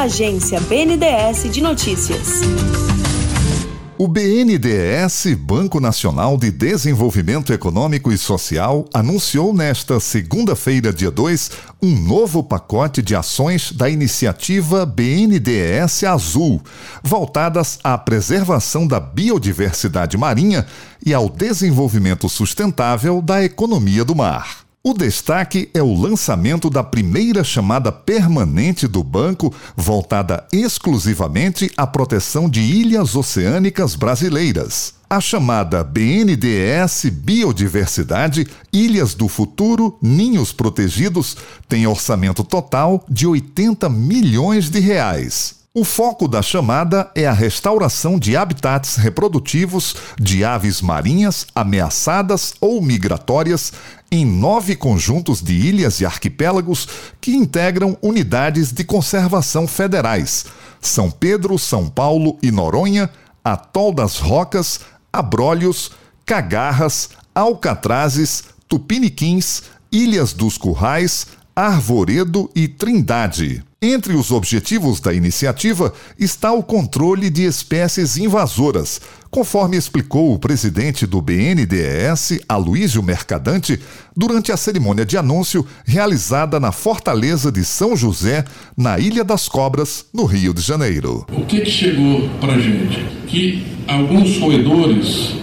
Agência BNDES de Notícias. O BNDES, Banco Nacional de Desenvolvimento Econômico e Social, anunciou nesta segunda-feira, dia 2, um novo pacote de ações da iniciativa BNDES Azul, voltadas à preservação da biodiversidade marinha e ao desenvolvimento sustentável da economia do mar. O destaque é o lançamento da primeira chamada permanente do banco, voltada exclusivamente à proteção de ilhas oceânicas brasileiras. A chamada BNDES Biodiversidade Ilhas do Futuro Ninhos Protegidos tem orçamento total de R$80 milhões. O foco da chamada é a restauração de habitats reprodutivos de aves marinhas ameaçadas ou migratórias em 9 conjuntos de ilhas e arquipélagos que integram unidades de conservação federais: São Pedro, São Paulo e Noronha, Atol das Rocas, Abrolhos, Cagarras, Alcatrazes, Tupiniquins, Ilhas dos Currais, Arvoredo e Trindade. Entre os objetivos da iniciativa está o controle de espécies invasoras, conforme explicou o presidente do BNDES, Aloísio Mercadante, durante a cerimônia de anúncio realizada na Fortaleza de São José, na Ilha das Cobras, no Rio de Janeiro. O que chegou para a gente? Que alguns roedores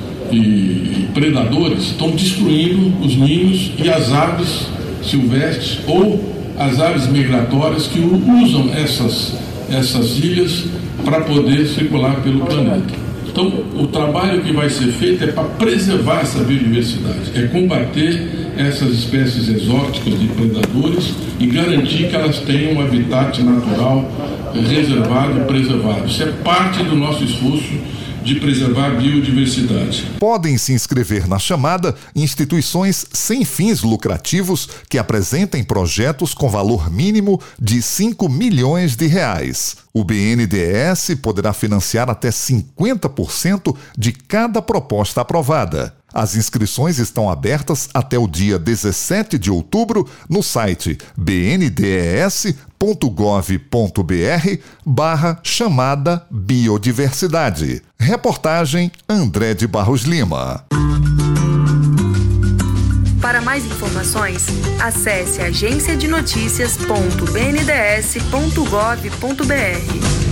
e predadores estão destruindo os ninhos e as aves silvestres ou as aves migratórias que usam essas ilhas para poder circular pelo planeta. Então, o trabalho que vai ser feito é para preservar essa biodiversidade, é combater essas espécies exóticas de predadores e garantir que elas tenham um habitat natural reservado e preservado. Isso é parte do nosso esforço de preservar a biodiversidade. Podem se inscrever na chamada instituições sem fins lucrativos que apresentem projetos com valor mínimo de R$5 milhões. O BNDES poderá financiar até 50% de cada proposta aprovada. As inscrições estão abertas até o dia 17 de outubro no site bndes.gov.br/chamada biodiversidade. Reportagem André de Barros Lima. Para mais informações, acesse agenciadenoticias.bnds.gov.br.